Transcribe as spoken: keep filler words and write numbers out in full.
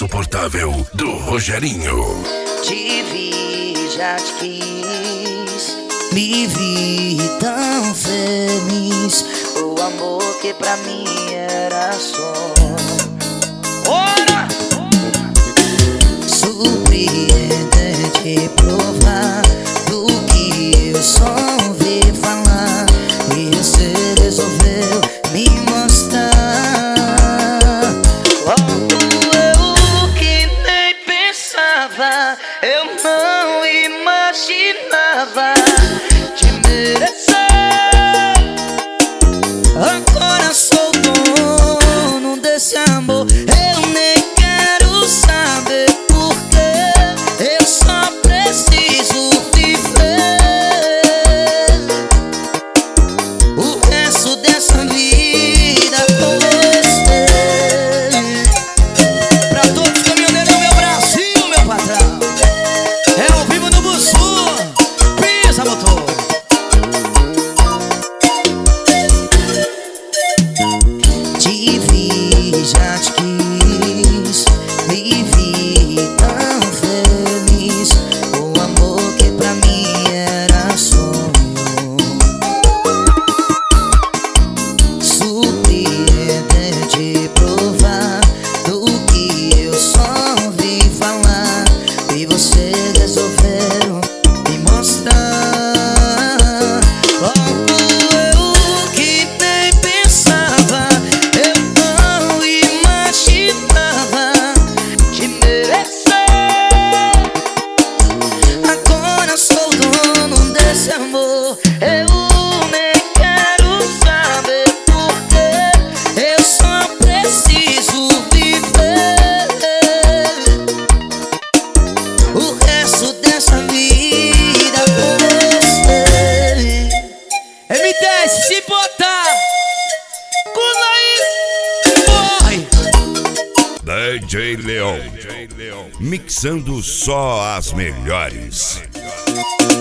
insuportável do Rogerinho. Te vi, já te quis, me vi tão feliz. O amor que pra mim era sonho. Ora! Surpreendente provar do que eu só ouvi falar, e você resolveu me mostrar. Logo eu que nem pensava, eu não imaginava te merecer. Agora sou dono desse amor, eu nem quero saber porquê. Eu só preciso viver o resto dessa vida com você. Pra todos os caminhoneiros, meu Brasil, meu patrão, é ao vivo no Bussu. Pisa, motor. Te vi, já te quis, me vi tão feliz. O amor que pra mim era sonho. Surpreendente provar do que eu só ouvi falar, e você resolveu me mostrar. Logo eu que nem pensava, eu não imaginava te merecer. Agora sou dono desse amor, eu nem quero saber porquê. Eu só preciso viver o resto dessa vida com você. M dez, se botar com aí, morre. D J Leon, mixando só as melhores.